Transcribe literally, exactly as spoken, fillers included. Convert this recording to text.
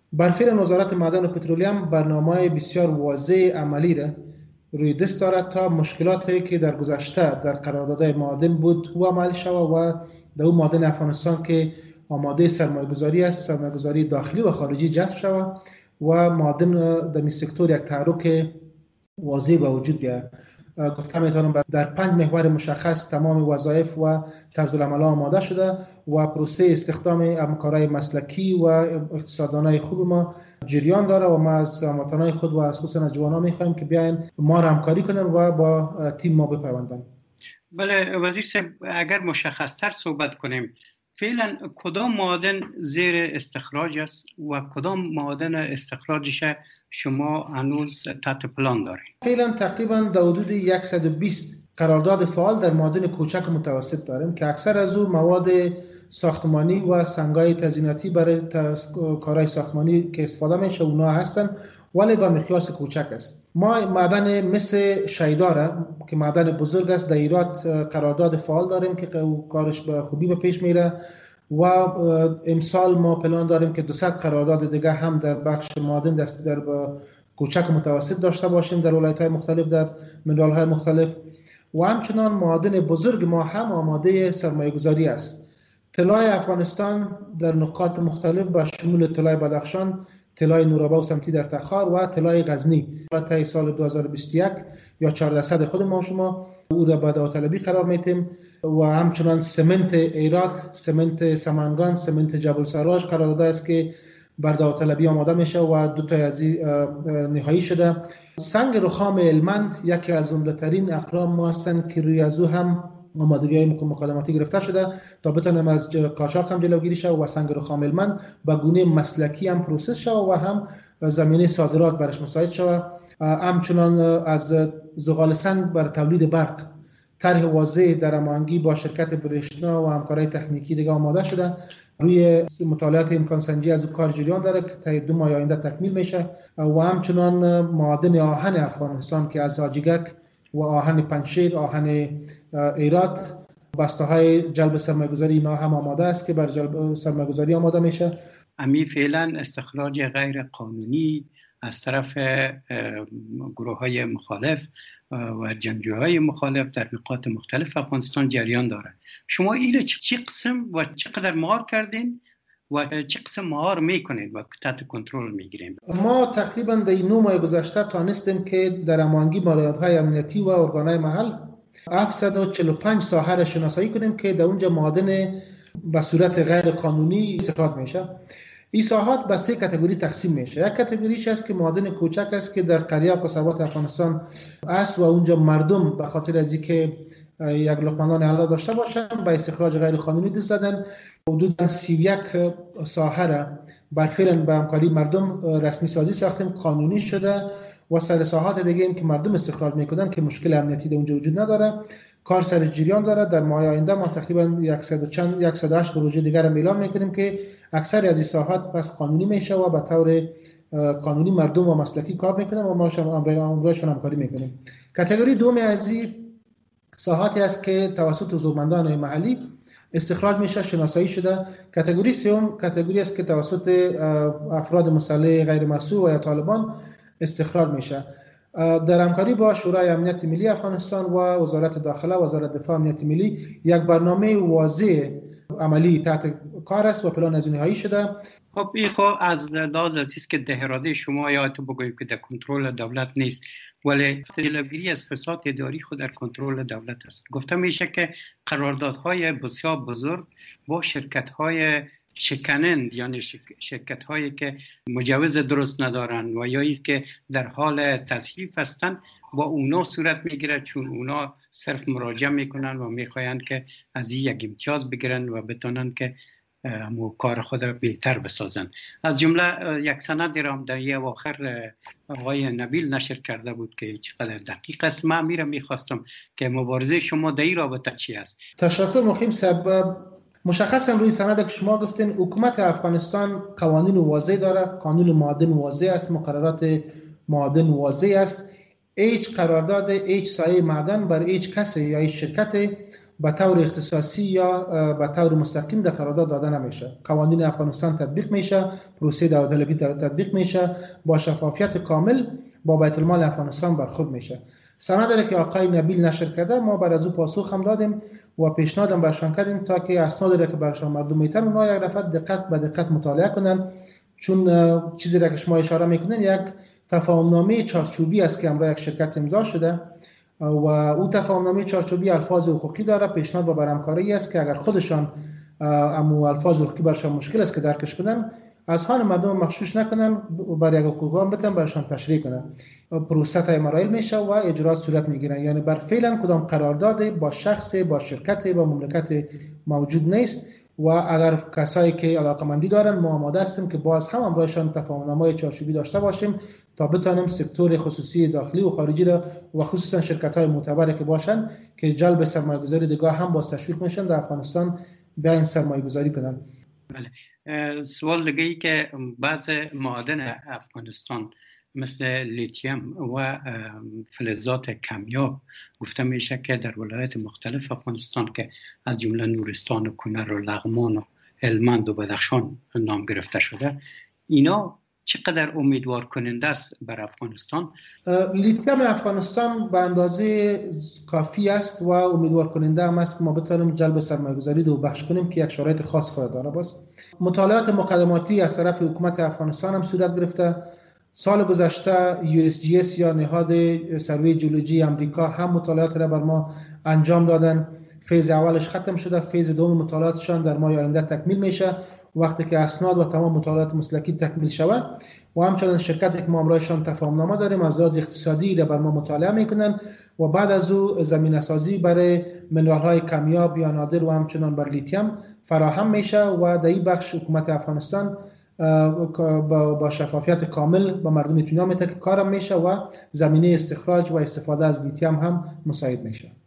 برفعل وزارت معدن و پترولیم برنامه بسیار واضح عملی را روی دست دارد تا مشکلاتی که در گذشته در قراردادهای معادن بود و عمل شود و در اون معادن افغانستان که آماده سرمایه‌گذاری است، سرمایه‌گذاری داخلی و خارجی جذب شود و معادن در این سکتور یک تحرک واضح به وجود بیاید. گفتم میتونم در پنج محور مشخص تمام وظایف و طرز العمل آماده شده و پروسه استخدام همکارای مسلکی و اقتصاددانای خوب ما جریان داره و ما از هموطنان خود و از خصوصا از جوانان میخوایم که بیاین ما را همکاری کنن و با تیم ما بپیوندن. بله وزیر صاحب، اگر مشخص تر صحبت کنیم، فعلا کدام معادن زیر استخراج است و کدام معادن استخراجش شما هنوز تحت پلان دارید؟ فعلا تقریبا در حدود صد و بیست قرارداد فعال در معادن کوچک و متوسط داریم که اکثر از او مواد ساختمانی و سنگای تزییناتی برای کارهای ساختمانی که استفاده میشه اونا هستن، ولی با مقیاس کوچک است. ما معدن مثل شیدا که معدن بزرگ است در ایراد قرارداد فعال داریم که کارش به خوبی به پیش میره و امسال ما پلان داریم که دوصد قرارداد دیگه هم در بخش معادن دست در کوچک و متوسط داشته باشیم در ولایت‌های مختلف، در منرال‌های مختلف. و همچنان معادن بزرگ ما هم آماده سرمایه‌گذاری است. طلای افغانستان در نقاط مختلف با شمول طلای بدخشان، طلای نورابا و سمتی در تخار و طلای غزنی تا سال دو هزار و بیست و یک یا چهارده صد خود ما شما او را به داوطلبی قرار میتیم و همچنان سمنت ایرات، سمنت سمنگان، سمنت جبل سراج قرارداد است که بر داوطلبی آماده میشه و دو تا از نهایی شده. سنگ رخام هلمند یکی از عمده‌ترین اقلام ما هستند که روی از او هم آمادگی‌های مقدماتی گرفته شده تا بتونیم از قاچاق هم جلوگیری شه و سنگ رخام هلمند به گونه مسلکی هم پروسس شه و هم زمینه صادرات برش مساعد شه. همچنان از زغال سنگ بر تولید برق طرح واضح در هماهنگی با شرکت برشنا و همکارای تکنیکی دیگه آماده شده. روی مطالعات امکان سنجی از کار جریان داره که تا دو ماه آینده تکمیل میشه. و همچنان معادن آهن افغانستان که از حاجیگک و آهن پنجشیر، آهن ایرات، بسته های جلب سرمایه‌گذاری اینا هم آماده است که بر جلب سرمایه‌گذاری آماده میشه. امی فعلا استخراج غیر قانونی از طرف گروه های مخالف و جنگجوهای مخالف در نقاط مختلف افغانستان جریان داره. شما اینو چه قسم و چقدر مهار کردین و چه قسم مهار میکنید و تحت کنترل میگیریم؟ ما تقریبا در این نو ماه گذشته تانستیم که در هماهنگی با رهبرهای امنیتی و ارگانهای محل هفتصد و چهل و پنج ساحه را شناسایی کنیم که در اونجا معادن به صورت غیر قانونی استخراج میشه. این ساحات به سه کاتگوری تقسیم میشه. یک کاتگوریش است که معادن کوچک است که در قریه و قصبات افغانستان است و اونجا مردم به خاطر از اینکه یک لقمه نان حلال داشته باشن به استخراج غیر قانونی دست زدن. حدود سی و یک ساحه را برفعل به همکاری مردم رسمی سازی ساختیم، قانونی شده و سر ساحات دیگه هم که مردم استخراج میکنن که مشکل امنیتی در اونجا وجود نداره، کار سر جریان داره. در ماه آینده ما تقریبا صد و چند صد و هشت پروژه دیگر را اعلام میکنیم که اکثر از این ساحات پس قانونی میشه و به طور قانونی مردم و مسلکی کار میکنن و ما امرایشان همکاری میکنیم. کاتگوری دوم از این ساحاتی است که توسط زورمندان محلی استخراج میشه، شناسایی شده. کاتگوری سوم کاتگوری است که توسط افراد مسلح غیر مسئول و یا طالبان استخراج میشه. در همکاری با شورای امنیت ملی افغانستان و وزارت داخله و وزارت دفاع امنیت ملی یک برنامه واضح عملی تحت کار است و پلان از نهایی شده. خب این خب از لحاظ است که ده اراده شما یا تو بگویید که در کنترل دولت نیست، ولی جلوگیری از فساد اداری خود در کنترل دولت است. گفته میشه که قراردادهای بسیار بزرگ با شرکت‌های شکنند، یعنی شرکت هایی که مجوز درست ندارن و یا ایست که در حال تضعیف هستن با اونا صورت میگیره، چون اونا صرف مراجعه میکنن و میخواین که از این یک امتیاز بگیرن و بتونن که همو کار خود را بهتر بسازن. از جمله یک سندی را در یه اواخر آقای نبیل نشر کرده بود که چقدر دقیق است. من میرم میخواستم که مبارزه شما در این رابطه چی است؟ تشکر مخیم سبب. مشخصا روی سند که شما گفتین حکومت افغانستان قوانین واضح داره، قانون معادن واضح است، مقررات معادن واضح است. هیچ قرارداد، هیچ سایه معدن بر هیچ کسی یا هیچ شرکت به طور اختصاصی یا به طور مستقیم در قرارداد داده نمیشه. قوانین افغانستان تطبیق میشه، پروسه داوطلبی تطبیق میشه، با شفافیت کامل با بیت المال افغانستان برخورد میشه. سند که آقای نبیل نشر کرده ما بر از او پاسخ هم دادیم و پیشنهادم برشان کردیم تا که اسنادی که برشان مردم میتن اونها یک دفعه دقت به دقت مطالعه کنن، چون چیزی را که شما اشاره میکنین یک تفاهمنامه چارچوبی است که امروز یک شرکت امضا شده و او تفاهمنامه چارچوبی الفاظ حقوقی داره. پیشنهاد و برامکاری است که اگر خودشان امو الفاظ حقوقی برشان مشکل است که درکش کنن، از خان مردم مخشوش نکنن، برای حقوقام بتن برشان تشریح کنن. پروسه تای مراحل میشه و اجرات صورت میگیرن. یعنی بر فعلا کدام قرارداد با شخص، با شرکت، با مملکت موجود نیست و اگر کسایی که علاقمندی دارن ما آماده هستیم که باز هم امرایشان تفاهمنامه چارچوبی داشته باشیم تا بتانیم سکتور خصوصی داخلی و خارجی را و خصوصا شرکت‌های معتبری که باشن که جلب سرمایه‌گذاری دیگه هم با تشویق میشن در افغانستان به این سرمایه‌گذاری کنن. بله. سوال دیگه ای که بعض معادن افغانستان مثل لیتیم و فلزات کمیاب گفته میشه که در ولایات مختلف افغانستان که از جمله نورستان و کنر و لغمان و هلمند و بدخشان نام گرفته شده، اینا چقدر امیدوار کننده است بر افغانستان؟ لیتیم افغانستان به اندازه کافی است و امیدوار کننده هم است که ما بتونیم جلب سرمایه‌گذاری رو بخش کنیم که یک شرایط خاص خواهد داره. باز مطالعات مقدماتی از طرف حکومت افغانستان هم صورت گرفته. سال گذشته یو اس جی اس یا نهاد سروی جیولوژی امریکا هم مطالعات را بر ما انجام دادن. فیز اولش ختم شده، فیز دوم مطالعاتشان در ماه آینده تکمیل میشه. وقتی که اسناد و تمام مطالعات مسلکی تکمیل شود و همچنین شرکتی که ما امرایشان تفاهمنامه داریم از لحاظ اقتصادی را بر ما مطالعه میکنن و بعد از او زمینه سازی برای منرال های کمیاب یا نادر و همچنین بر لیتیم فراهم میشه و در این بخش حکومت افغانستان با شفافیت کامل با مردم اطمینان میده که کارم میشه و زمینه استخراج و استفاده از لیتیم هم مساعد میشه.